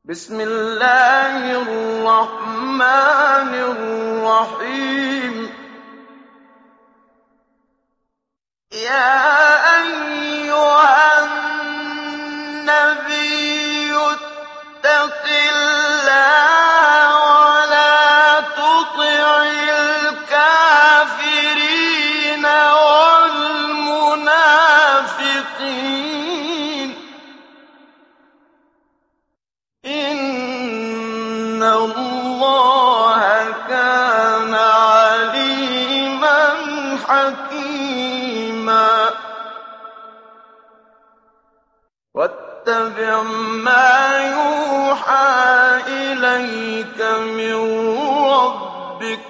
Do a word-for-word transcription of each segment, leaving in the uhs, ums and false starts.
بسم الله الرحمن الرحيم يا أيها النبي اتق الله ولا تطع الكافرين والمنافقين إن الله كان عليما حكيما واتبع ما يوحى إليك من ربك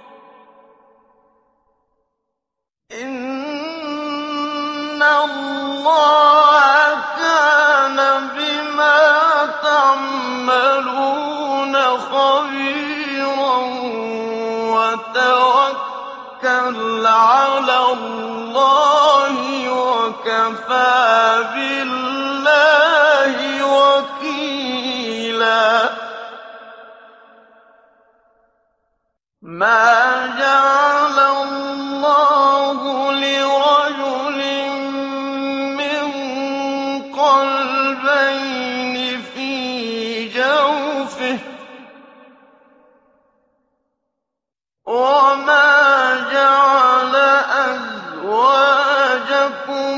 إن الله كان بما تعملون خبيرا وتوكل على الله وكفى بالله وكيلا ما جعل الله لرجل من قلبين في جوفه وما جعل أزواجكم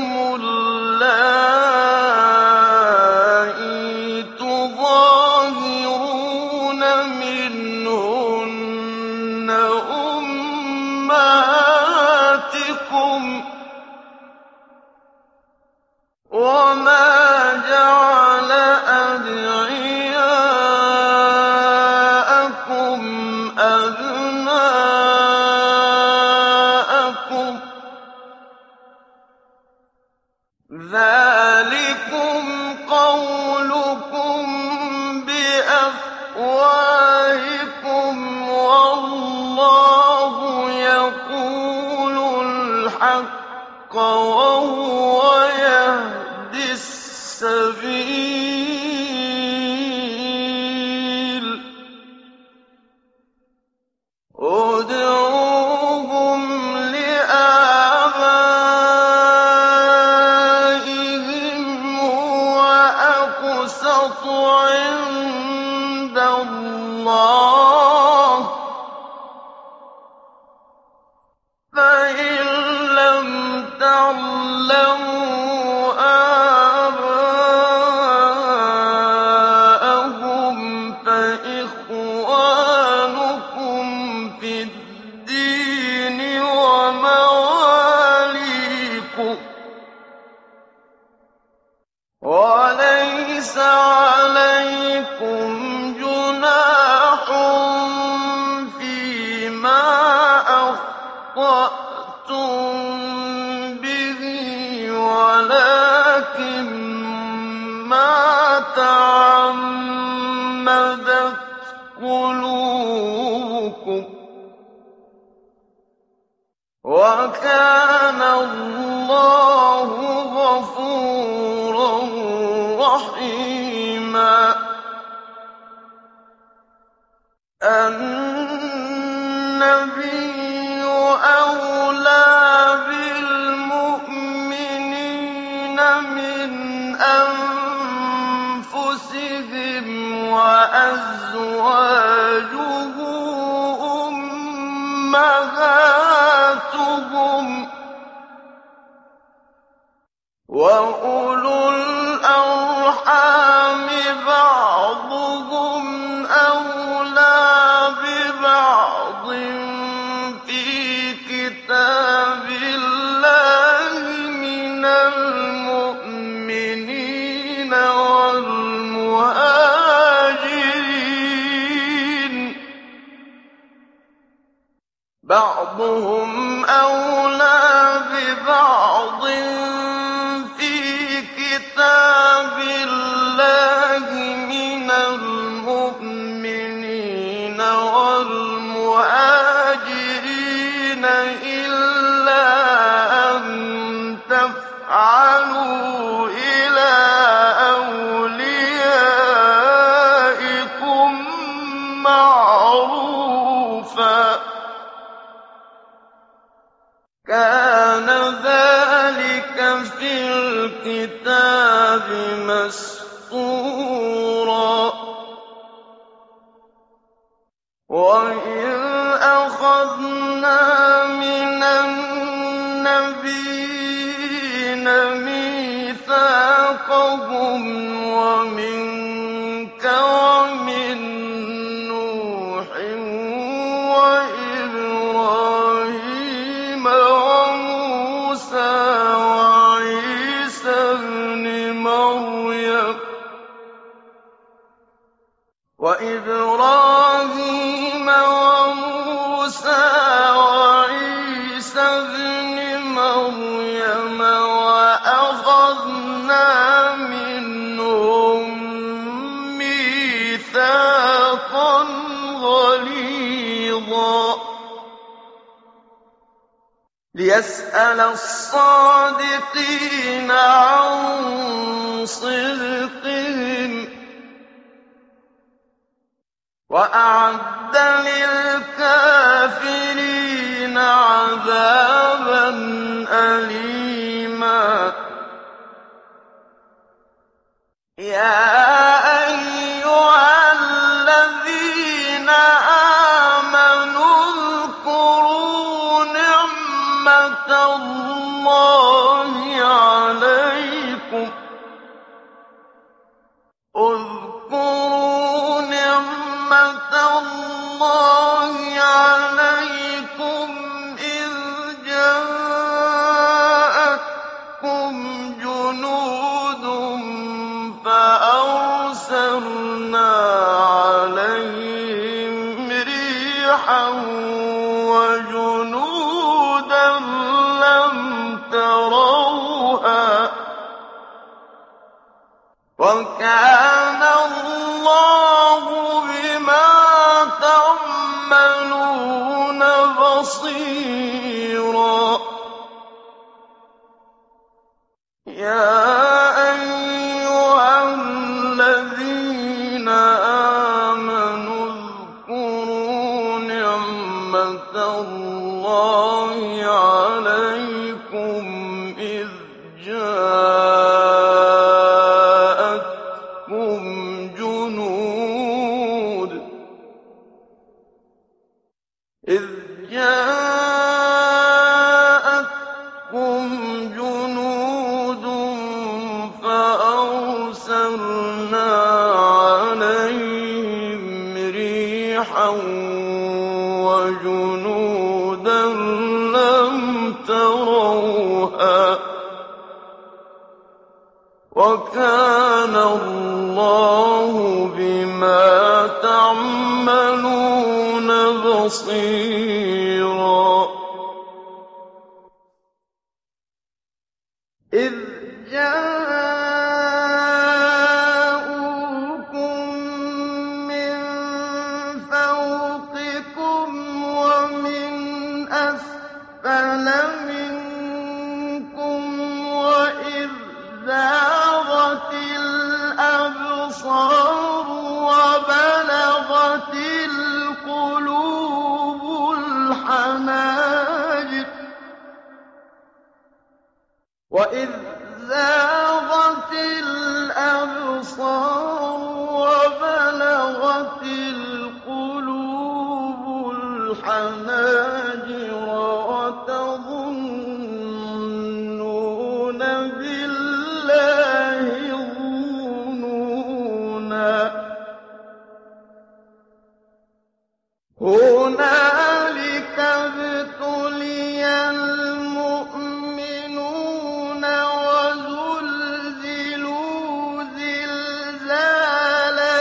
اللائي تظاهرون منهن أمهاتكم وما جعل أدعياءكم أبناءكم ذلكم قولكم بأفواهكم والله يقول الحق وهو يهدي السبيل ادعوهم لآبائهم هو أقسط عند الله فإن لم تعلموا آباءهم فإخوانكم في الدين ومواليكم وليس عليكم جناح فيما أخطأتم به ولكن ما تعمدت قلوبكم وكان الله غفورا رحيما النبي أولى بالمؤمنين من أنفسهم وأزواجه أمهاتهم وأولو الأرحام بعضهم أولى ببعض في كتاب الله من المؤمنين والمهاجرين بعضهم أولى ببعض في كتاب الله من المؤمنين والمهاجرين إلا أن تفعلوا إلى أوليائكم الكتاب مسطورا وإذ أخذنا من النبيين ميثاقهم ومنك ومن نوح وإبراهيم وموسى وعيسى ابن مريم وإبراهيم وموسى وعيسى ابن مريم وأخذنا منهم ميثاقا غليظا ليسأل الصادقين عن صدقهم وأعد للكافرين عذابا أليما يا أيها الذين آمنوا اذكروا نعمة الله عليكم اذكروا نعمة الله عليكم إذ جاءتكم جنود فأرسلنا عليهم ريحا وجنودا لم تروها وكان الله بما تعملون بصيرا يا أيها الذين آمنوا اذكروا نعمة الله عليكم إذ جاءتكم جنود إذ جاءتكم جنود فأرسلنا عليهم ريحا وجنودا لم تروها وكان الله بما تعملون بصيرا إذ جاءوكم من فوقكم ومن أسفل منكم وإذ زاغت الأبصار وبلغت القلوب الحناجر وإذ زاغت الأبصار وبلغت القلوب الحناجر وتظنون بالله الظنونا هنالك ابتلي المؤمنون وزلزلوا زلزالا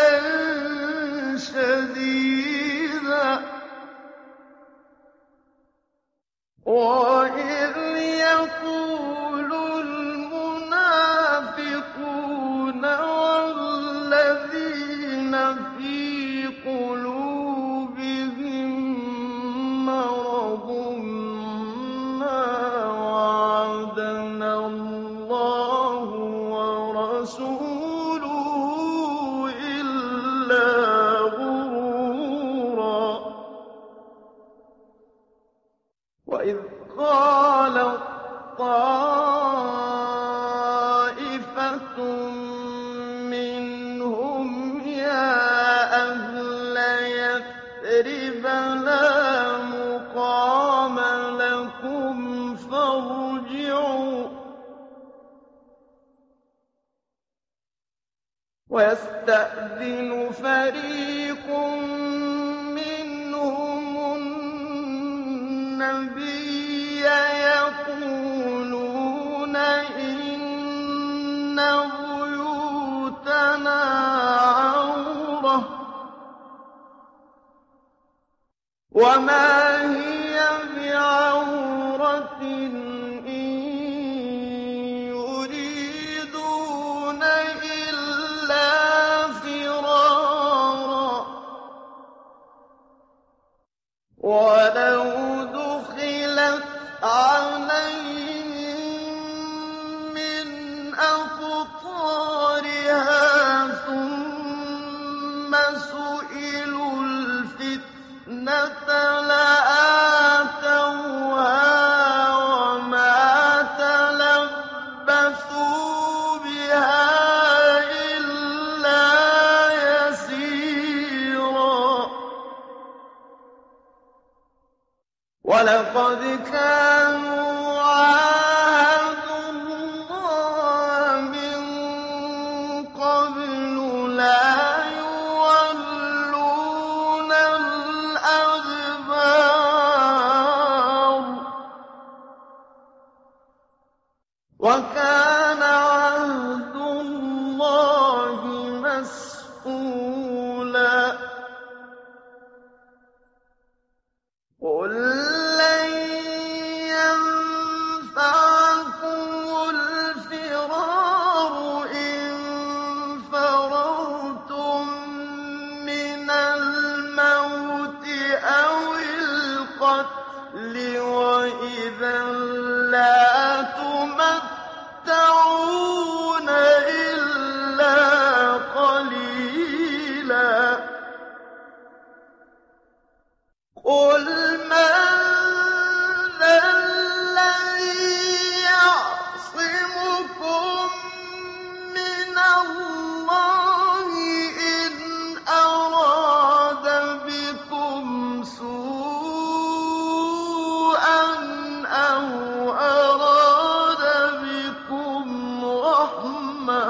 شديدا وإذ يقول المنافقون والذين في قلوبهم مرض ما وعدنا الله ورسوله إلا غرورا وإذ قالت طائفة ويستأذن فريق منهم النبي يقولون إن بيوتنا عورة وما هي بعورة إن يريدون إلا فرارا ولو دخلت عليهم من أقطارها ثم سئلوا الفتنة لآتوها وما تلبثوا بها إلا يسيرا ولقد كانوا عاهدوا الله من قبل لا يولون الأدبار وكان عهد الله مسئولا قل لن ينفعكم الفرار إن فررتم من الموت أو القتل وإذا لا تمتعون إلا قليلا قل من ذا الذي يعصمكم من الله إن أراد بكم سوءا أو أراد بكم رحمة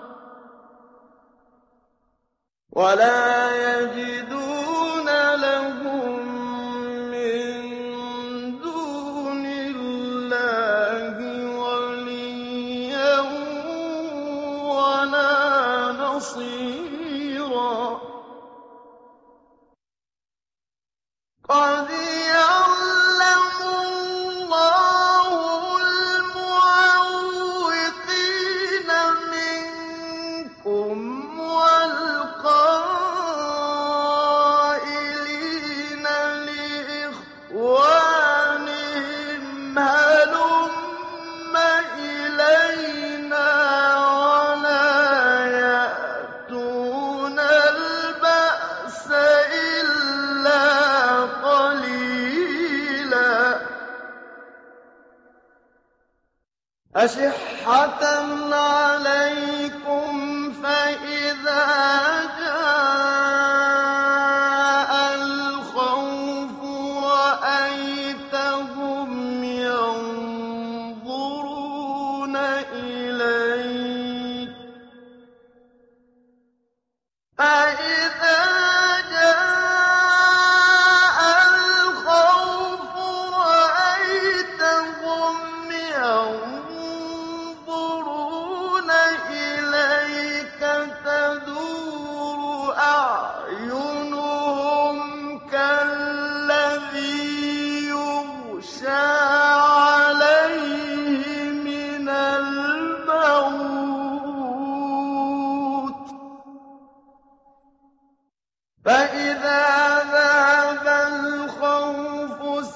ولا يجدون لهم من دون الله وليا ولا نصيرا قد يعلم الله المعوقين منكم والقائلين لإخوانهم هلم إلينا ولا يأتون البأس إلا قليلا أشحة عليكم فإذا جاء الخوف رأيتهم ينظرون إليك فإذا جاء الخوف رأيتهم ينظرون إليك تدور أعينهم كالذي يغشى عليه من الموت فإذا ذهب الخوف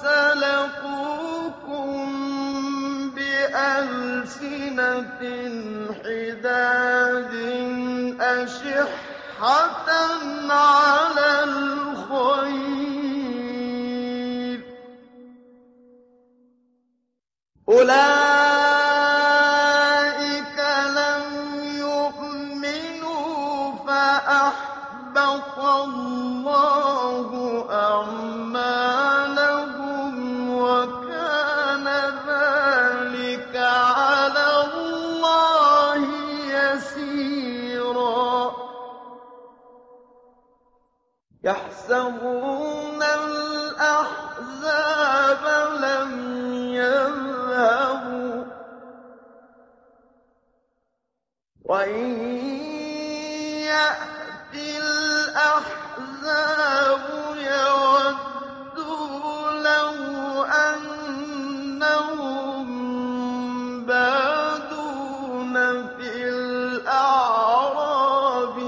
سلقوكم بألسنة حداد أشحة على الخير أولئك لم يؤمنوا فأحبط الله أعمالهم وكان ذلك على الله يسيرا يحسبون الأحزاب لم يذهبوا وإن يأتي الأحزاب يودوا لو أنهم بادون في الأعراب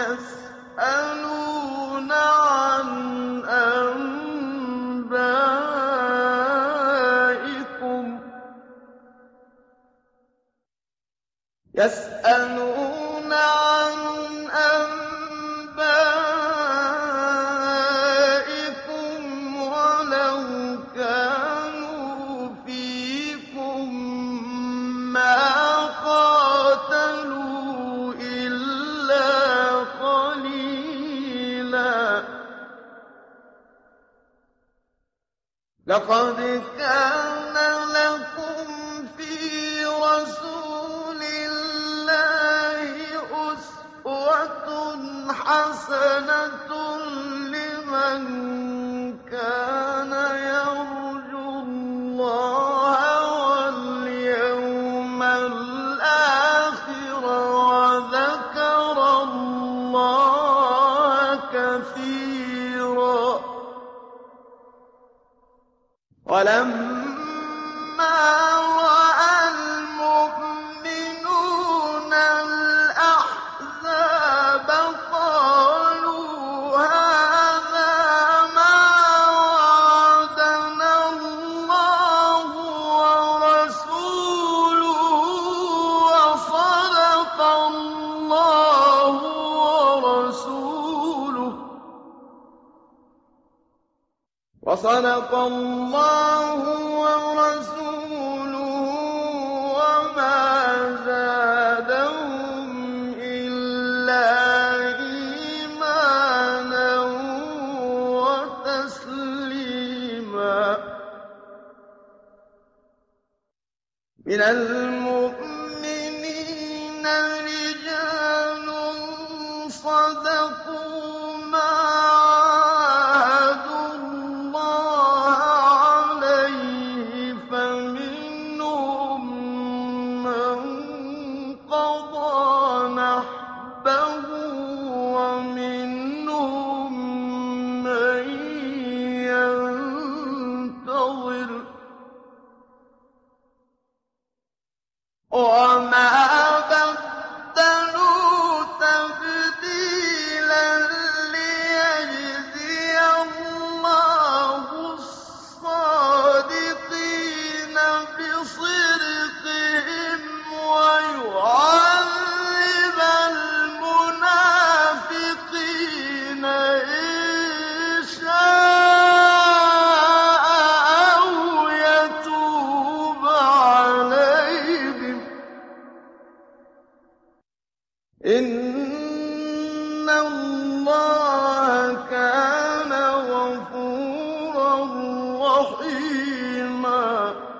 يسألون عن أنبائكم يسألون عن أنبائكم ولو كانوا فيكم ما قاتلوا إلا قليلا لقد كان لكم في رسول الله أسوة حسنة لمن كان يرجو الله واليوم الآخر وذكر الله كثيرا ولما رأى المؤمنون الأحزاب قالوا هذا ما وعدنا الله ورسوله وصدق الله ورسوله وصدق الله ورسوله وما زادهم إلا إيمانا وتسليما من المؤمنين رجال صدقوا ما عاهدوا الله عليه فمنهم من قضى نحبه ومنهم من ينتظر وما بدلوا تبديلا ليجزي الله الصادقين بصدقهم ويعذب المنافقين إن شاء أو يتوب عليهم إن الله كان غفورا رحيما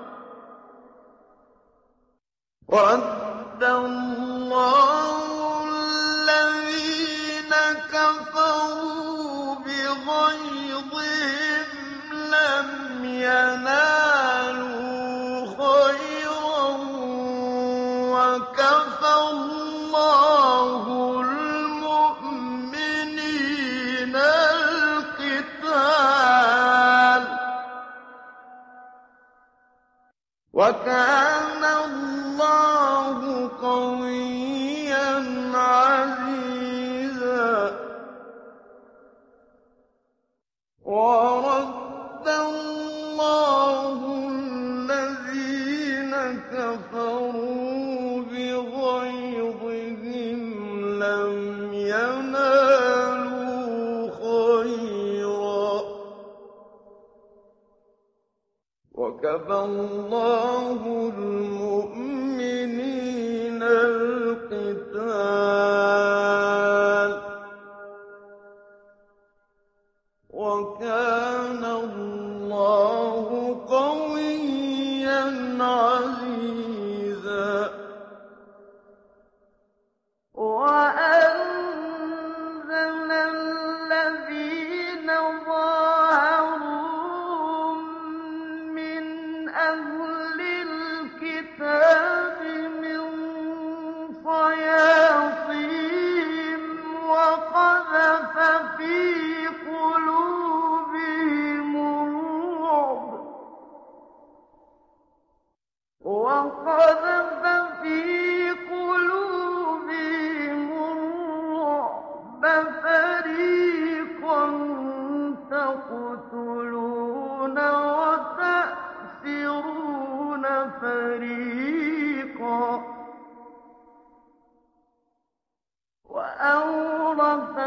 ورد الله الذين كفروا بغيظهم لم ينالوا خيرا وكفى الله المؤمنين القتال وكان الله قويا عزيزا ورد الله الذين كفروا بغيظهم لم ينالوا خيرا وكفى الله المؤمنين القتال وكان الله قويا عزيزا وأنزل الذين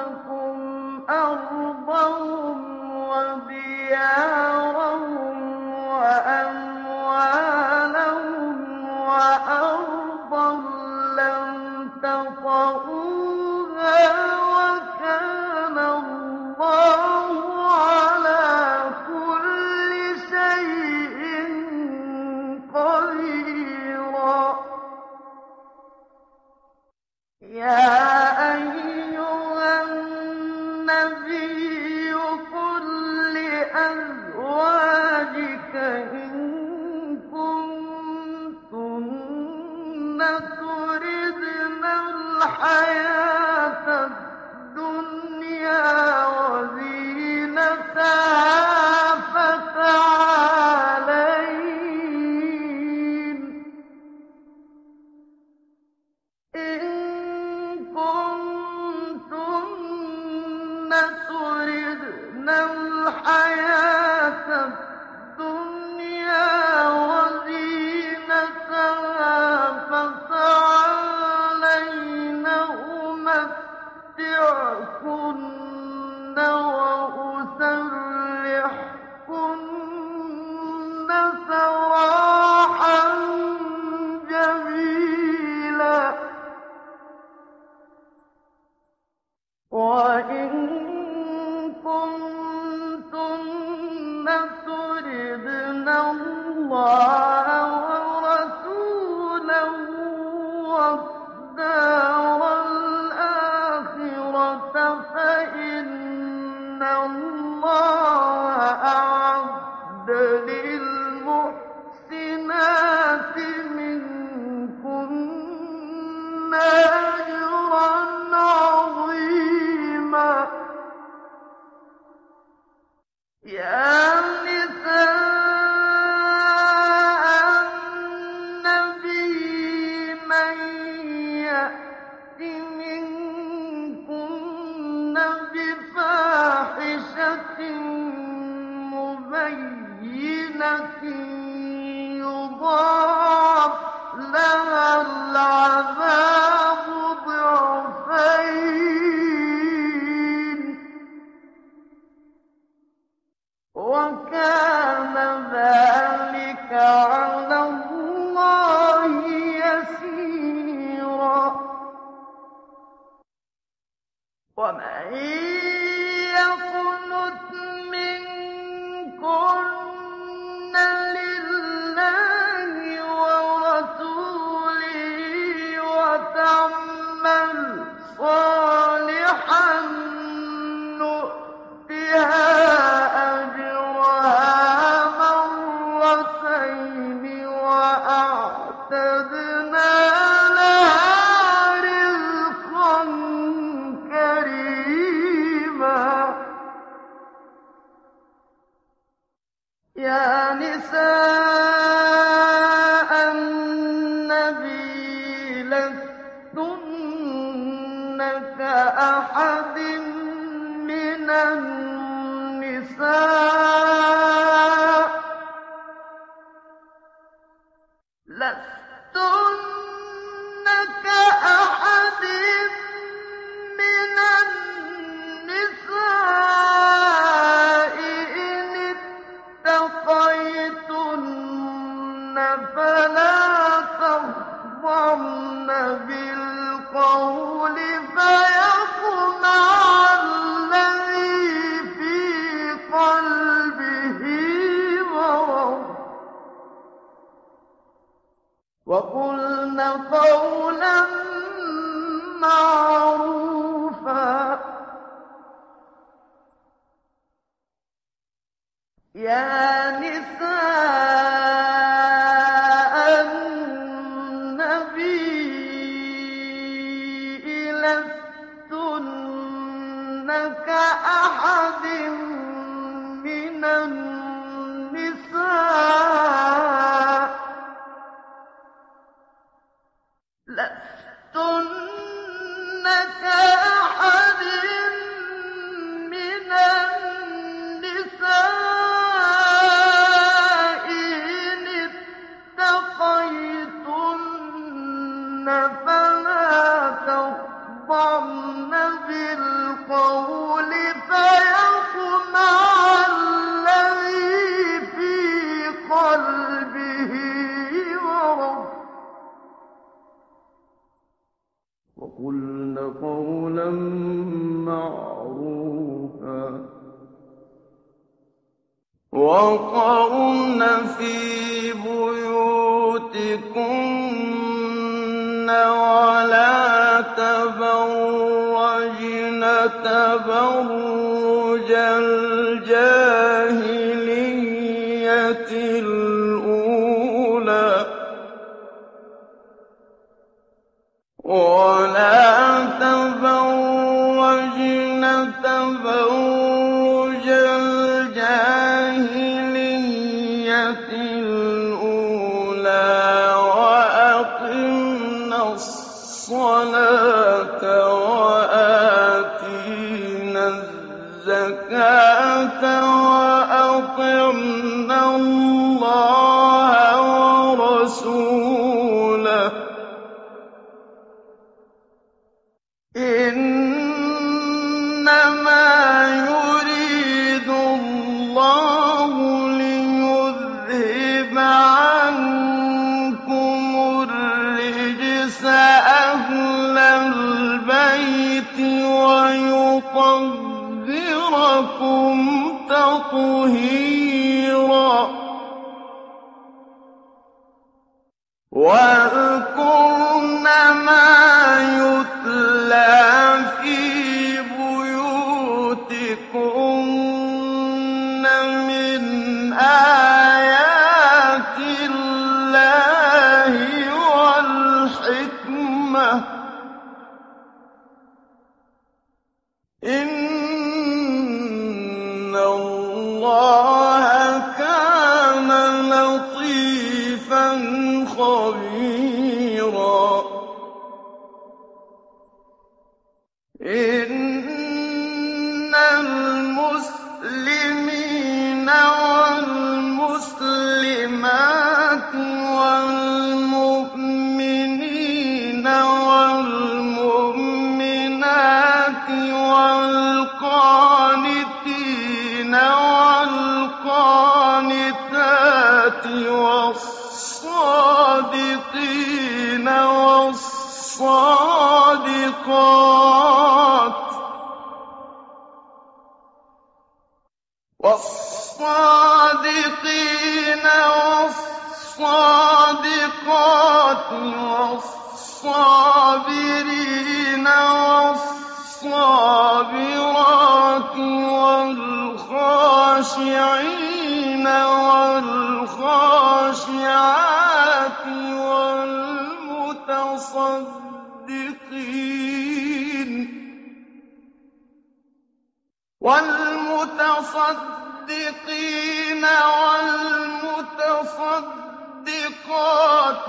لكم أرضهم وديارهم وأموالهم وأرضا لم تطئوها وكان الله على كل شيء قديرا. يا أيها النبي قل لأزواجك إن كنتن تردن الحياة الدنيا وزينتها فتعالين إن كنتن تردن الحياة الدنيا وزينتها فتعالين أمتعكن وأسرحكن سراحا جميلا. وإن كنتن تردن الله ورسوله والدار الآخرة فإن الله أعد للمحسنات منكن أجرا عظيما. يا نساء النبي من يأت منكن بفاحشة مبينة يضاعف لها العذاب ضعفين وكان ذلك على الله يسيرا. ومن يقنت منكن لله ورسوله وتعمل صالحا نؤتها أجرها مرتين وأعتدنا لها رزقا كريما. يا نساء النبي لستن كأحد من النساء لستن كأحد من النساء إن اتقيتن فلا تخضعن بالقول فيطمع الذي في قلبه مرض وقلن قولا معروفا. يا نساء النبي لستن كأحد من النساء لستن كأحد من النساء إن اتقيتن فلا تخضعن بالقول وَقَرْنَ فِي بُيُوتِكُنَّ وَلَا تَبَرَّجْنَ تَبَرُّجَ الْجَاهِلِيَّةِ الْأُولَىٰ ۖ وَلَا تَبَرَّجْنَ تَبَرُّجَ الْجَاهِلِيَّةِ الْأُولَىٰ ۖ وَأَقِمْنَ الصَّلَاةَ وَآتِينَ الزَّكَاةَ وَأَطِعْنَ اللَّهَ وَرَسُولَهُ ۚ إِنَّمَا يُرِيدُ اللَّهُ لِيُذْهِبَ عَنكُمُ الرِّجْسَ أَهْلَ الْبَيْتِ وَيُطَهِّرَكُمْ تَطْهِيرًا. وَاذْكُرْنَ مَا يُتْلَىٰ فِي بُيُوتِكُنَّ مِنْ آيَاتِ اللَّهِ وَالْحِكْمَةِ ۚ إِنَّ اللَّهَ كَانَ لَطِيفًا خَبِيرًا. إِنَّ الْمُسْلِمِينَ وَالْمُسْلِمَاتِ وَالْمُؤْمِنِينَ وَالْمُؤْمِنَاتِ وَالْقَانِتِينَ وَالْقَانِتَاتِ وَالصَّادِقِينَ وَالصَّادِقَاتِ وَالصَّابِرِينَ وَالصَّابِرَاتِ وَالْخَاشِعِينَ وَالْخَاشِعَاتِ وَالْمُتَصَدِّقِينَ وَالْمُتَصَدِّقِينَ وَالْمُتَصَدِّقَاتِ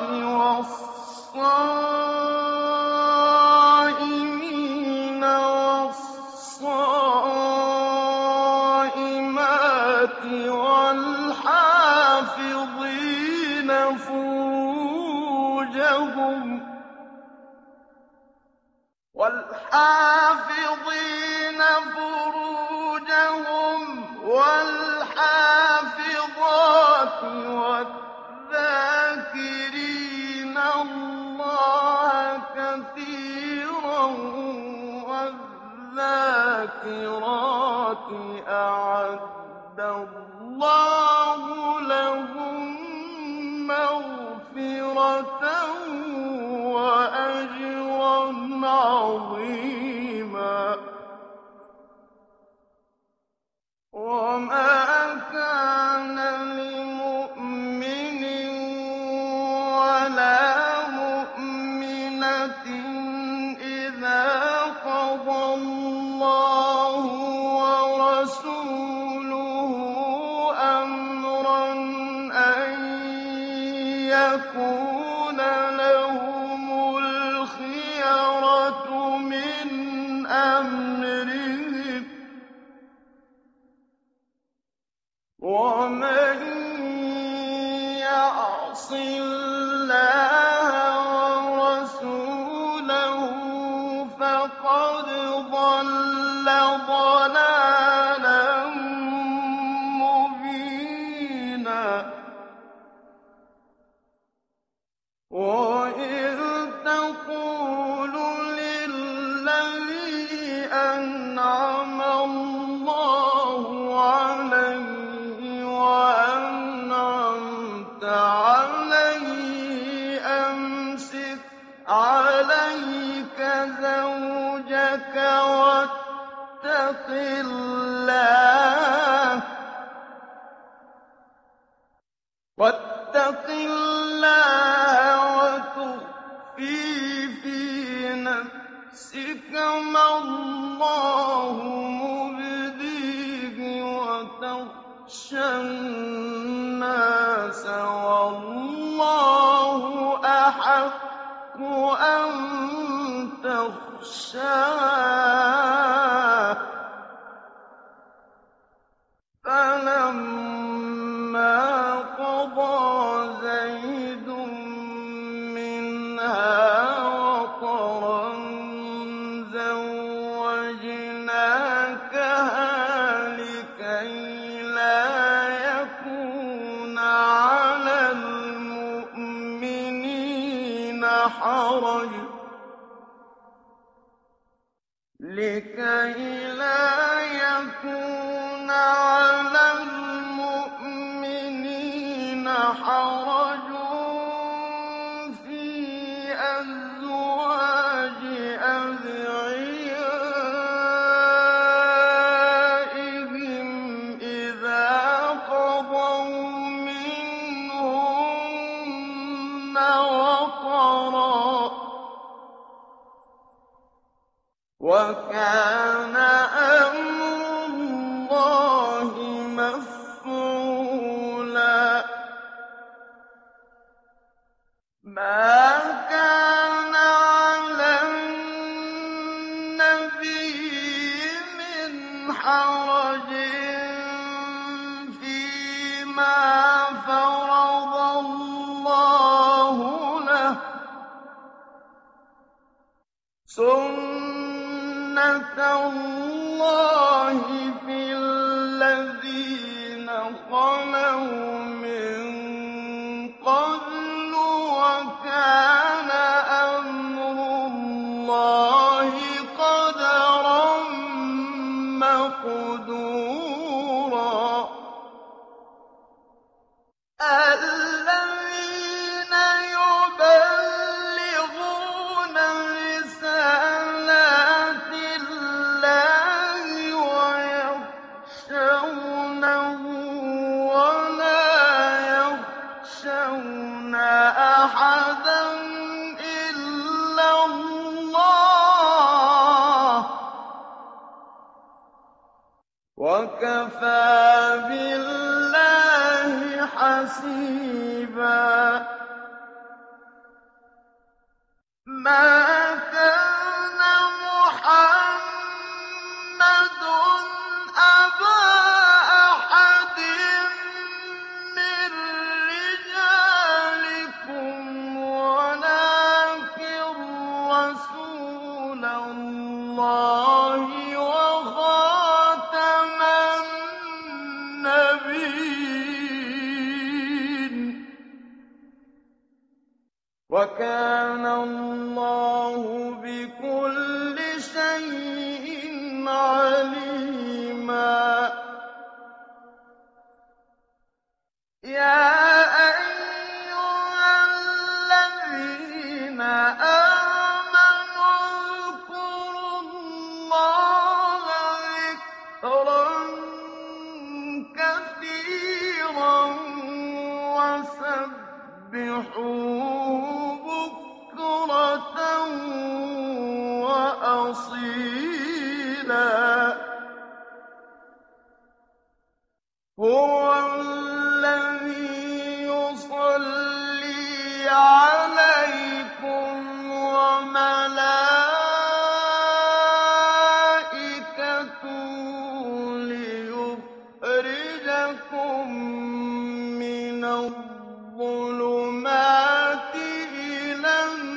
وَالصَّائِمِينَ وَالصَّائِمَاتِ وَالْحَافِظِينَ فُرُوجَهُمْ وَالْحَافِظِينَ فُرُوجَهُمْ وَالْحَافِظَاتِ وَالذَّاكِرِينَ اللَّهَ كَثِيرًا وَالذَّاكِرَاتِ أَعَدَّ اللَّهُ لَهُم مَّغْفِرَةً وَأَجْرًا عَظِيمًا. وَمَا كَانَ لِمُؤْمِنٍ وَلَا مُؤْمِنَةٍ إِذَا قَضَى اللَّهُ وَرَسُولُهُ أَمْرًا أَن يَكُونَ لَهُمُ الْخِيَرَةُ مِنْ أَمْرِهِمْ ۗ وَمَن يَعْصِ اللَّهَ وَرَسُولَهُ فَقَدْ ضَلَّ ضَلَالًا مُّبِينًا. وَإِذْ تَقُولُ لِلَّذِي أَنْعَمَ اللَّهُ عَلَيْهِ اللَّهَ وَاتَّقِ اللَّهَ وَتُخْفِي فِي نَفْسِكَ مَا اللَّهُ مُبْدِيهِ وَتَخْشَى النَّاسَ وَاللَّهُ أَحَقُّ أَن تَخْشَاهُ ۖ فَلَمَّا قَضَىٰ زَيْدٌ مِّنْهَا وَطَرًا زَوَّجْنَاكَهَا لِكَيْ لَا يَكُونَ عَلَى الْمُؤْمِنِينَ حَرَجٌ لِكَيْ لا يكون على المؤمنين حرج في أزواج أدعيائهم إذا قضوا منهن وطرا ۚ وَكَانَ أَمْرُ اللَّهِ مَفْعُولًا مَا كَانَ عَلَى النَّبِيِّ مِنْ حَرَجٍ فِيمَا فَرَضَ اللَّهُ لَهُ ۖ سُنَّةَ اللَّهِ فِي الَّذِينَ خَلَوْا مِن قَبْلُ ۚ وَكَانَ أَمْرُ اللَّهِ قَدَرًا مَّقْدُورًا الَّذِينَ يُبَلِّغُونَ رِسَالَاتِ اللَّهِ وَيَخْشَوْنَهُ وَلَا يَخْشَوْنَ أَحَدًا إِلَّا اللَّهَ ۗ وَكَفَىٰ بِاللَّهِ حَسِيبًا مَا كَانَ مُحَمَّدٌ أَبَا أَحَدٍ مِّن رِّجَالِكُمْ وَلَٰكِن رَّسُولَ اللَّهِ وَخَاتَمَ النَّبِيِّينَ ۗ وَكَانَ اللَّهُ بِكُلِّ شَيْءٍ عَلِيمًا يَا أَيُّهَا الَّذِينَ آمَنُوا اذْكُرُوا اللَّهَ ذِكْرًا كَثِيرًا وَسَبِّحُوهُ بُكْرَةً وَأَصِيلًا هُوَ الَّذِي يُصَلِّي عَلَيْكُمْ وَمَلَائِكَتُهُ لِيُخْرِجَكُم مِّنَ الظُّلُمَاتِ إِلَى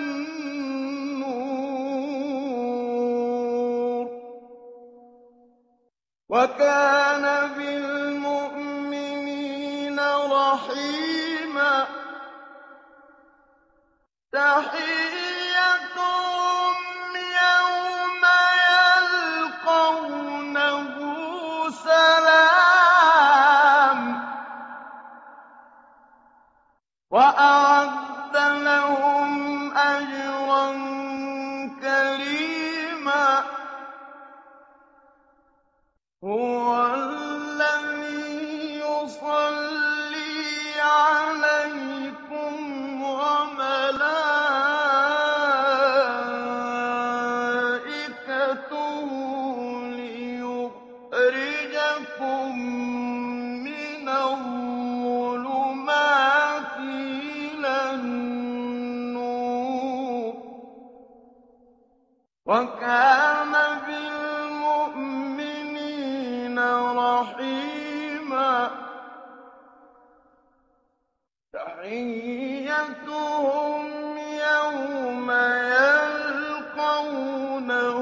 النُّورِ ۚ وَكَانَ بِالْمُؤْمِنِينَ رَحِيمًا تَحِيَّتُهُمْ يَوْمَ يَلْقَوْنَهُ سَلَامٌ ۚ وَأَعَدَّ لَهُمْ أَجْرًا أَجْرًا كَرِيمًا. هُوَ الَّذِي يُصَلِّي عَلَيْكُمْ وَمَلَائِكَتُهُ لِيُخْرِجَكُم مِّنَ الظُّلُمَاتِ إِلَى النُّورِ ۚ وَكَانَ بِالْمُؤْمِنِينَ رَحِيمًا. تَحِيَّتُهُمْ يَوْمَ يَلْقَوْنَهُ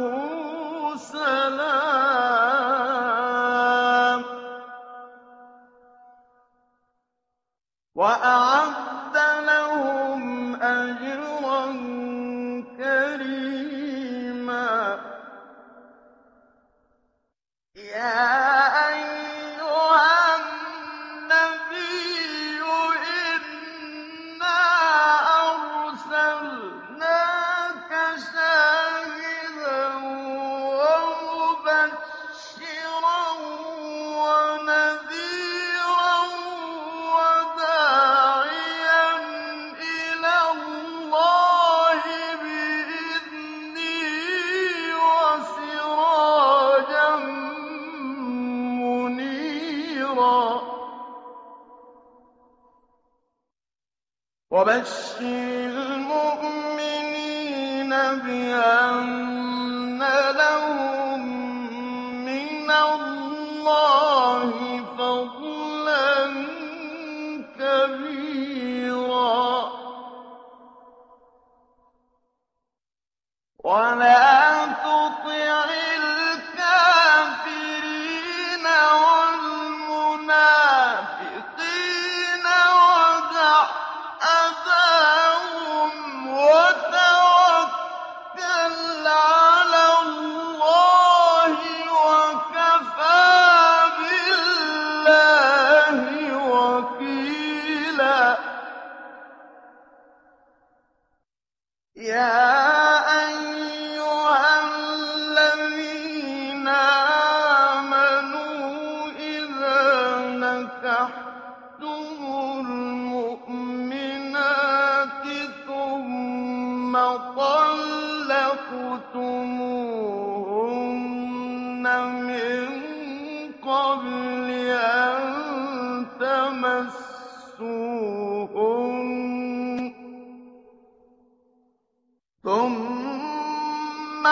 سَلَامٌ ۚ وَأَعَدَّ لَهُمْ أَجْرًا كَرِيمًا. يَا أَيُّهَا النَّبِيُّ إِنَّا أَرْسَلْنَاكَ شَاهِدًا وَمُبَشِّرًا وَنَذِيرًا وَدَاعِيًا إِلَى اللَّهِ بِإِذْنِهِ وَسِرَاجًا مُّنِيرًا. وَبَشِّرِ الْمُؤْمِنِينَ بِأَنَّ لَهُم مِّنَ اللَّهِ فَضْلًا كَبِيرًا. وَلَا تُطِعِ الْكَافِرِينَ وَالْمُنَافِقِينَ وَدَعْ أَذَاهُمْ وَتَوَكَّلْ عَلَى اللَّهِ ۚ وَكَفَىٰ بِاللَّهِ وَكِيلًا. يَا أَيُّهَا الَّذِينَ آمَنُوا إِذَا نَكَحْتُمُ الْمُؤْمِنَاتِ ثُمَّ طَلَّقْتُمُوهُنَّ مِن قَبْلِ أَن تَمَسُّوهُنَّ ثُمَّ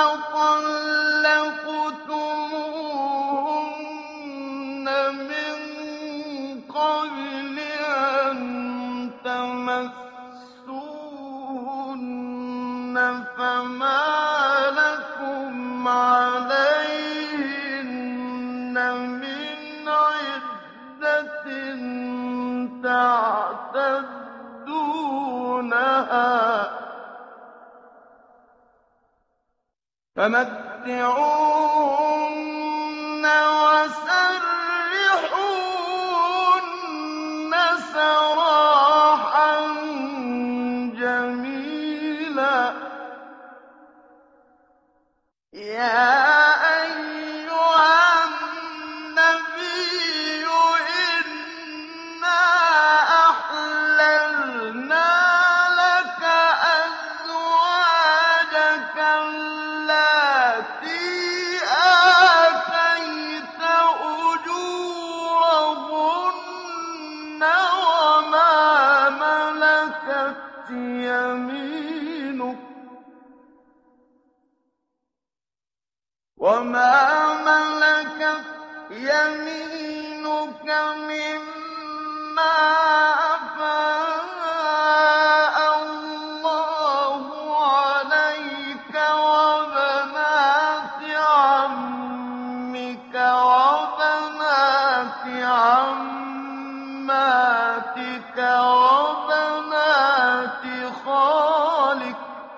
طَلَّقْتُمُوهُنَّ مِن قَبْلِ أَن تَمَسُّوهُنَّ فَمَا لَكُمْ عَلَيْهِنَّ مِنْ عِدَّةٍ تَعْتَدُّونَهَا ۖ فَمَتِّعُوهُنَّ وَسَرِّحُوهُنَّ سَرَاحًا جَمِيلًا. يَا أَيُّهَا النَّبِيُّ إِنَّا أَحْلَلْنَا لَكَ أَزْوَاجَكَ اللَّاتِي آتَيْتَ أُجُورَهُنَّ وَمَا مَلَكَتْ يَمِينُكَ وَمَا مَلَكَتْ يَمِينُكَ مِمَّا أَفَاءَ اللَّهُ عَلَيْكَ وَبَنَاتِ عَمِّكَ وَبَنَاتِ عَمَّاتِكَ وَبَنَاتِ خَالِكَ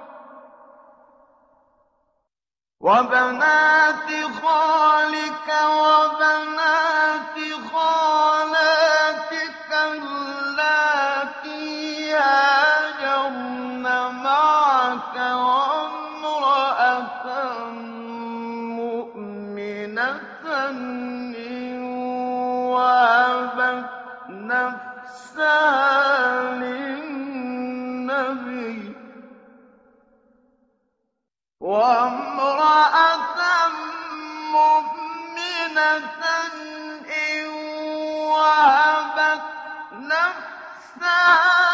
وَبَنَاتِ خَالِكَ وَبَنَاتِ خَالَاتِكَ اللَّاتِي هَاجَرْنَ مَعَكَ وَامْرَأَةً مُّؤْمِنَةً وَهَبَتْ نَفْسَهَا لِلنَّبِيِّ وَامْرَأَةً مُّؤْمِنَةً إِن وَهَبَتْ نَفْسَهَا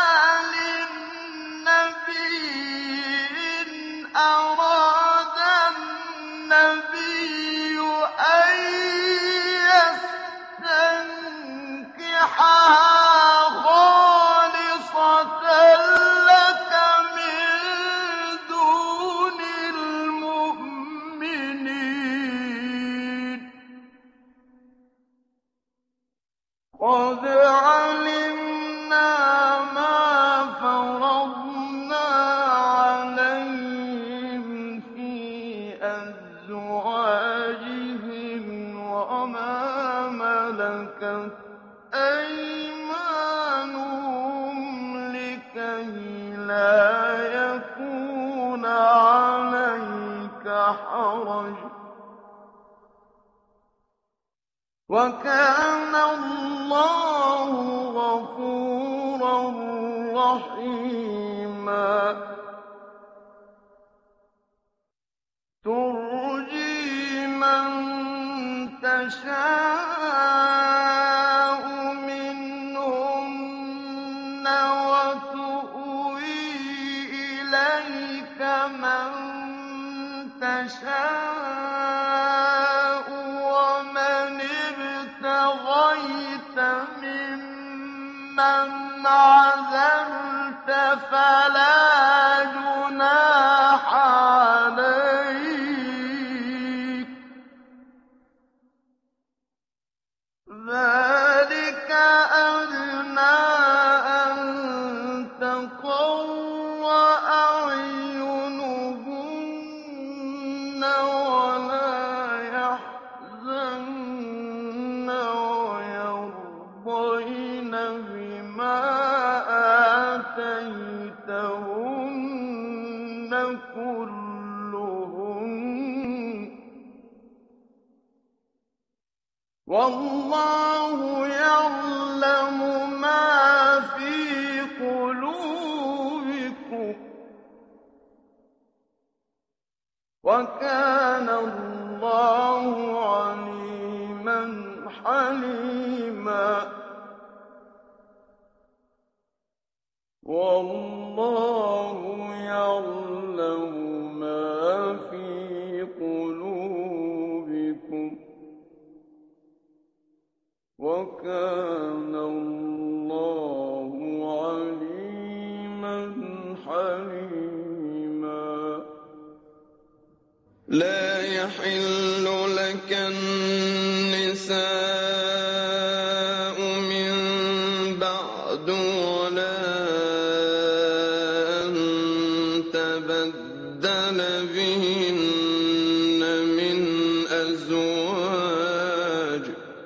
لِلنَّبِيِّ إِنْ أَرَادَ النَّبِيُّ أَن يَسْتَنكِحَهَا خَالِصَةً لَّكَ مِن دُونِ الْمُؤْمِنِينَ قَدْ عَلِمْنَا مَا فَرَضْنَا عَلَيْهِمْ فِي أَزْوَاجِهِمْ وَمَا مَلَكَتْ أَيْمَانُهُمْ لِكَيْ لَا يَكُونَ عَلَيْكَ حَرَجٌ ۗ وَكَانَ اللَّهُ غَفُورًا رَّحِيمًا تُرْجِي مَن تَشَاءُ مِنْهُنَّ وَتُؤْوِي إِلَيْكَ مَن تَشَاءُ وَمَنِ ابْتَغَيْتَ مِمَّنْ عَزَلْتَ فَلَا جُنَاحَ عَلَيْكَ ۚ ذَٰلِكَ أَدْنَىٰ أَن تَقَرَّ أَعْيُنُهُنَّ وَلَا يَحْزَنَّ وَيَرْضَيْنَ بِمَا آتَيْتَهُنَّ كُلُّهُنَّ ۚ وَاللَّهُ يَعْلَمُ مَا فِي قُلُوبِكُمْ ۚ وَكَانَ اللَّهُ عَلِيمًا حَلِيمًا وَاللَّهُ يَعْلَمُ مَا فِي قُلُوبِكُمْ ۚ وَكَانَ اللَّهُ عَلِيمًا حَلِيمًا لَا يَحِلُّ لَكَ النِّسَاءُ مِن بَعْدُ وَلَا أَن تَبَدَّلَ بِهِنَّ مِنْ أَزْوَاجٍ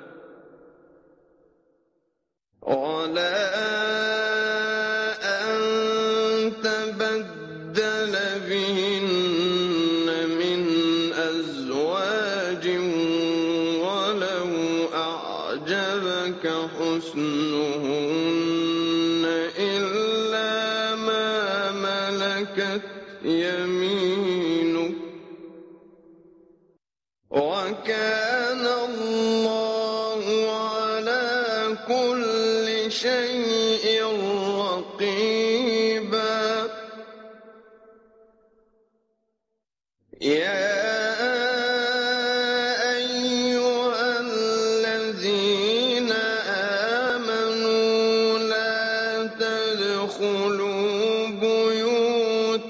وَلَا أَن تَبَدَّلَ بِهِنَّ مِنْ أَزْوَاجٍ وَلَوْ أَعْجَبَكَ حُسْنُهُنَّ إِلَّا مَا مَلَكَتْ يَمِينُكَ ۗ وَكَانَ اللَّهُ عَلَىٰ كُلِّ شَيْءٍ رَّقِيبًا يَا أَيُّهَا الَّذِينَ آمَنُوا لَا تَدْخُلُوا بُيُوتَ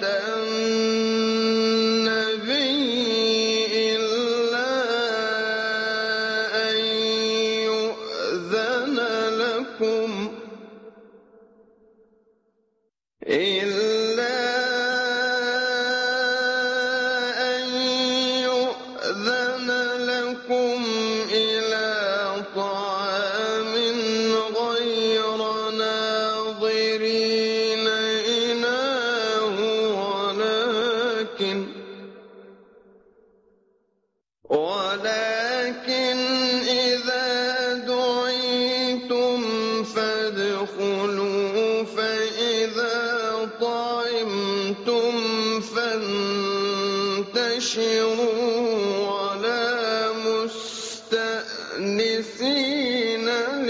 النَّبِيِّ إِلَّا أَن يُؤْذَنَ لَكُمْ إِلَّا أَن يُؤْذَنَ لَكُمْ إِلَىٰ طَعَامٍ غَيْرَ نَاظِرِينَ إِنَاهُ وَلَٰكِنْ إِذَا دُعِيتُمْ مستأنسين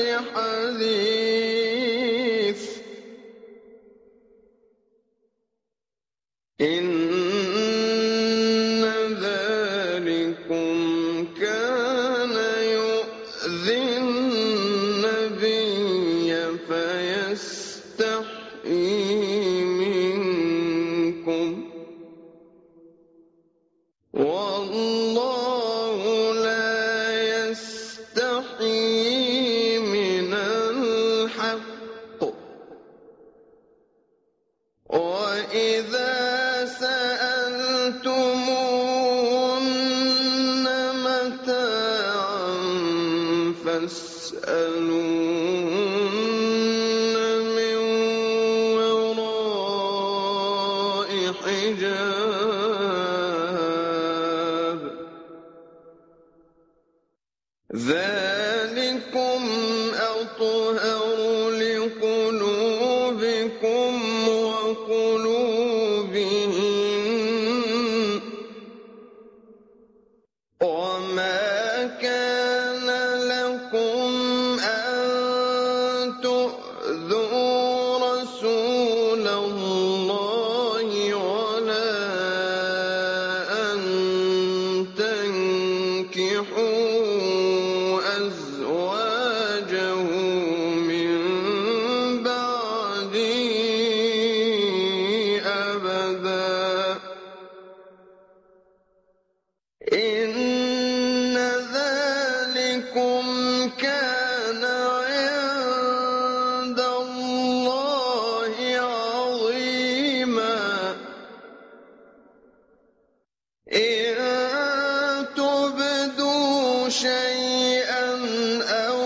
لحديث إن ذلكم كان يؤذي النبي فيستحيي منكم والله لا يستحيي من الحق وإذا سألتموهن متاعا فاسألوهن من وراء حجاب ذلكم أطهر لقلوبكم وقلوبهن وما كان لكم أن تؤذوا رسول الله ولا أن تنكحوا أزواجه من بعده أبدا إن ذلكم كان عند الله عظيما إن تبدوا شيئا أو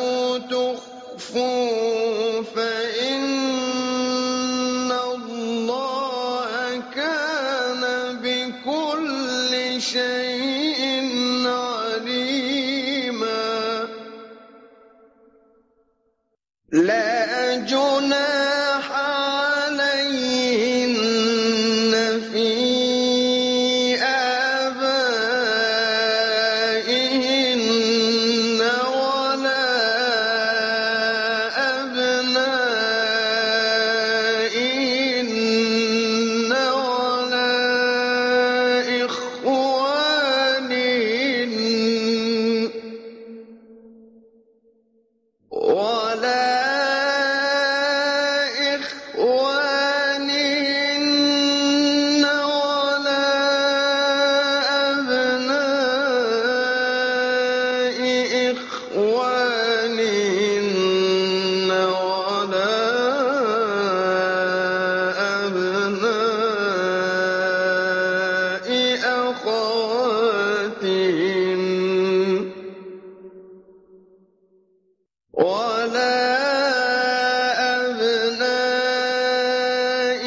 تخفوه فإن الله كان بكل شيء عليما لا جناح عليهن في آبائهن ولا أبنائهن ولا إخوانهن ولا إخوانهن ولا أبناء إخوانهن ولا أبناء أخواتهن ولا أبناء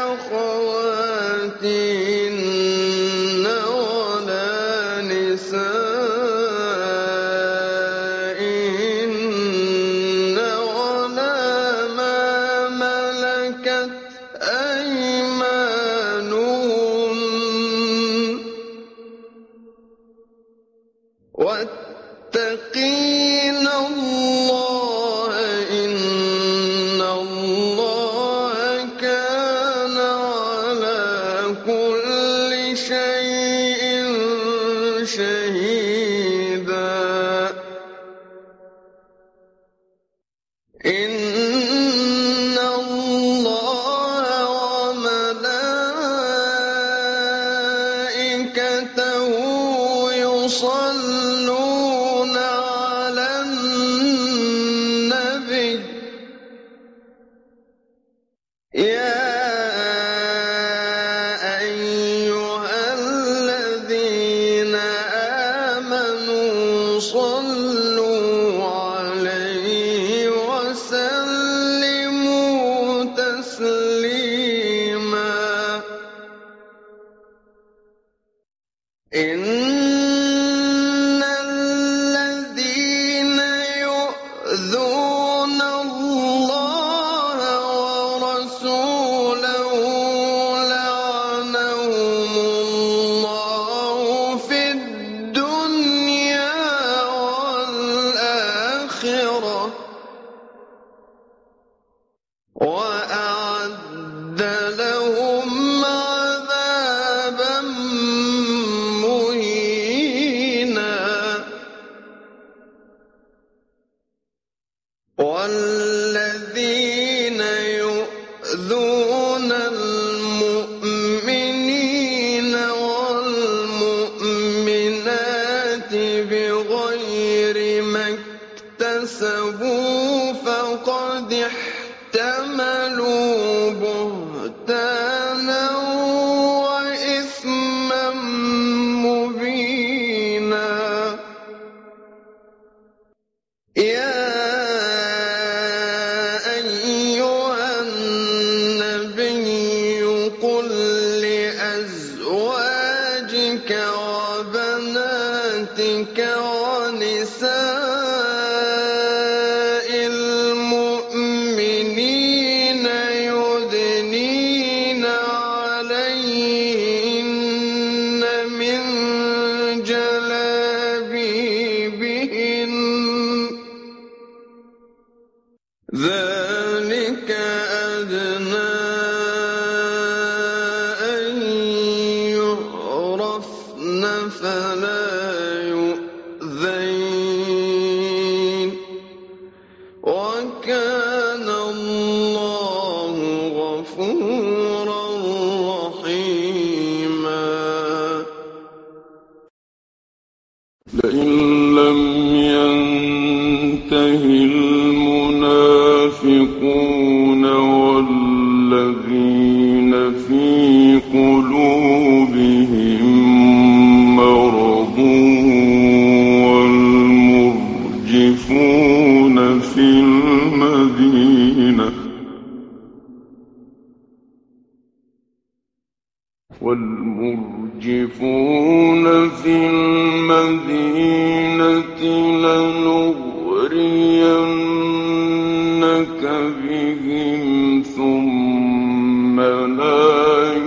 أخواتهن ولا نسائهن ولا ما ملكت أيمانهن واتقين الله إن الله كان على كل شيء شهيدا إن الله وملائكته يصلون على النبي يا أيها الذين آمنوا صلوا عليه وسلموا الآخرة وأعد لهم عذابا مهينا والذين يؤذون المؤمنين والمؤمنات بغير ما اكتسبوا فقد احتملوا بهتانا وإثما مبينا يا أيها النبي قل لأزواجك وبناتك ونساء المؤمنين يدنين عليهن من جلابيبهن ذلك أدنى أن يعرفن فلا يؤذين وكان الله غفورا رحيما لئن لم ينته المنافقون والذين في قلوبهم مرض والمرجفون في المدينة والمرجفون في المدينة لنغرينك بهم ثم لا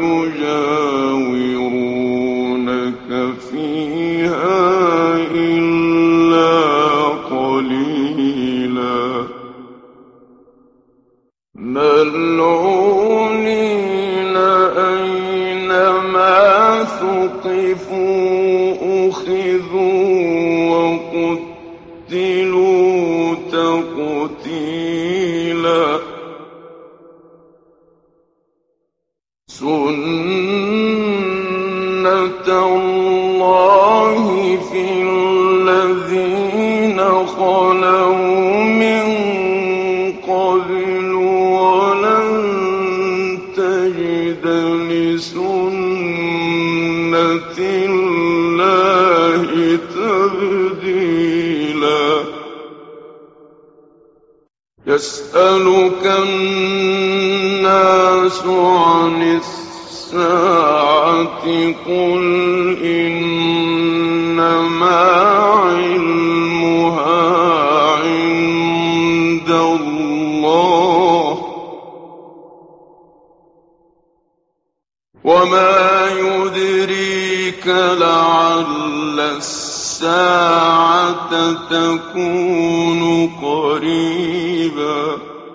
يجاورونك فيها إلا قليلا ملعونين أينما ثقفوا أخذوا وقتلوا تقتيلا سنة الله في الذين خلوا من قبل ولن تجد لسنة الله تبديلا يسألك الناس عن الساعة قل إنما علمها عند الله وما يدريك لعل الساعة تكون قريبا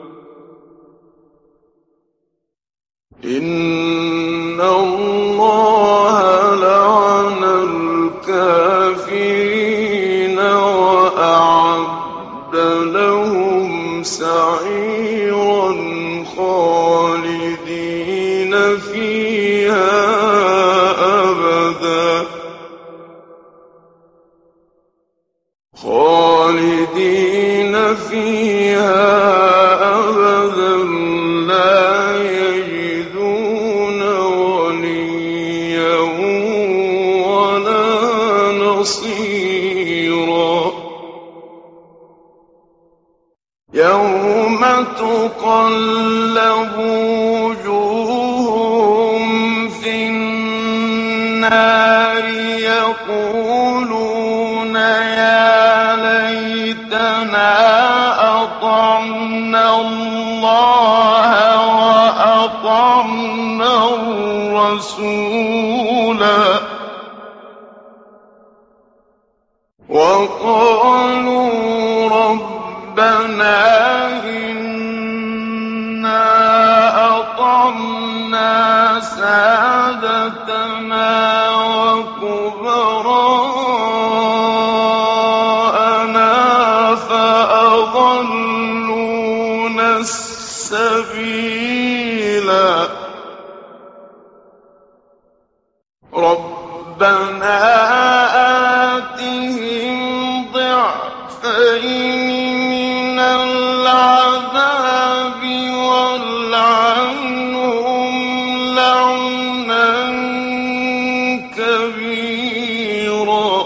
إن الله لعن الكافرين وأعد لهم سعيرا خالدين فيها أبدا خالدين فيها أبدا لا يجدون وليا ولا نصيرا يوم تقلب وجوههم في النار يقولون يا ليتنا أطعنا الله وأطعنا الرسولا وقالوا ربنا إنا أطعنا سادتنا وكبراءنا فأضلونا السبيلا ربنا آتهم ضعفين من العذاب والعنهم لعنا كبيرا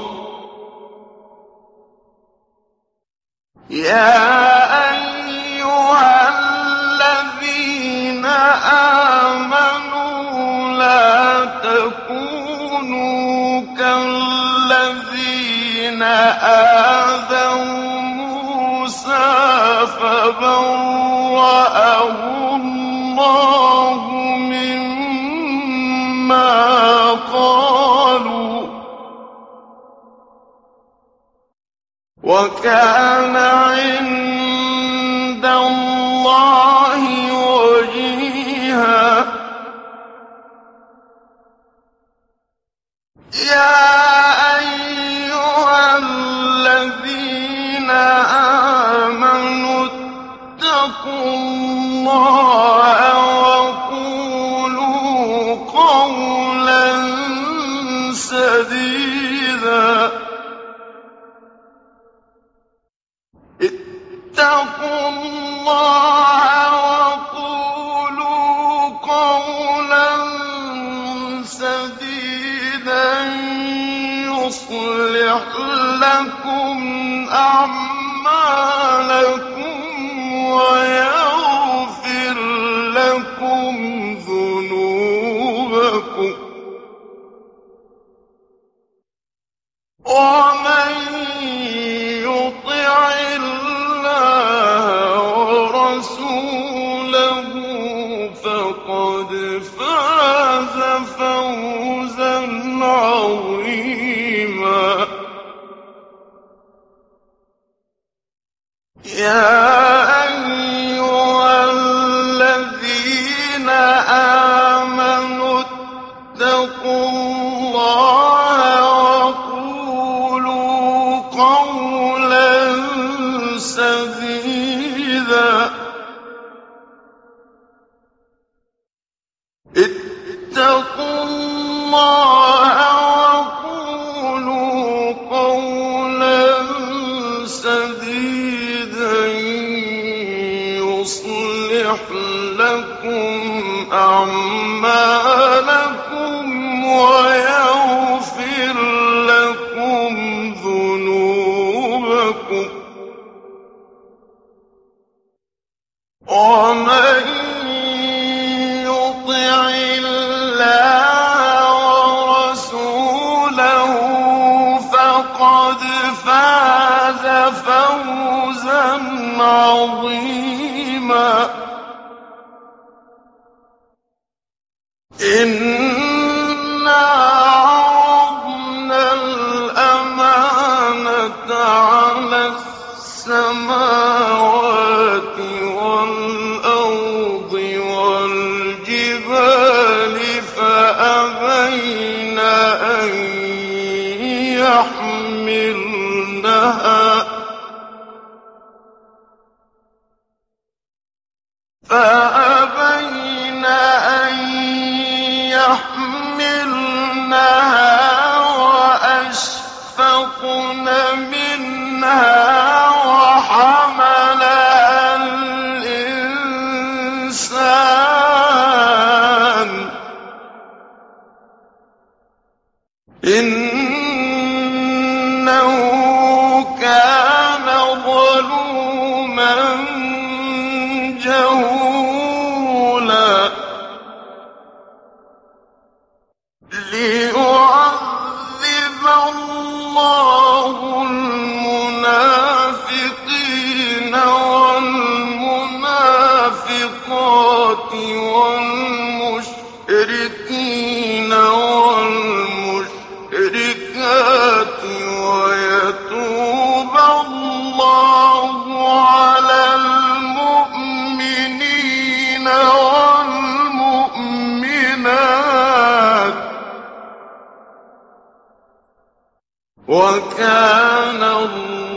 يا أيها الذين آمنوا لا تكونوا كالذين آذوا موسى فبرأه الله مما قالوا وكان عند الله وجيها يا أيها الذين آمنوا اتقوا الله وقولوا قولا سديدا اتقوا الله وقولوا قولا سديدا يصلح لكم أعمالكم ويغفر لكم ذنوبكم ومن يطع الله ورسوله فقد فاز فوزا عظيما يا أيها الذين آمنوا اتقوا الله وقولوا قولا سديدا اتقوا الله وقولوا قولا سديدا يصلح لكم أعمالكم ويغفر لكم ذنوبكم ومن يطع الله ورسوله فقد فاز فوزا عظيما إنا عرضنا الأمانة على السماوات والأرض والجبال فأبين أن يحملنها فأبين أن يحملنها وأشفقن منها وحملها الإنسان إنه كان ظلوما جهولا ليعذب الله المنافقين والمنافقات والمشركين والمشركات ويتوب الله عليهم والمؤمنات وكان الله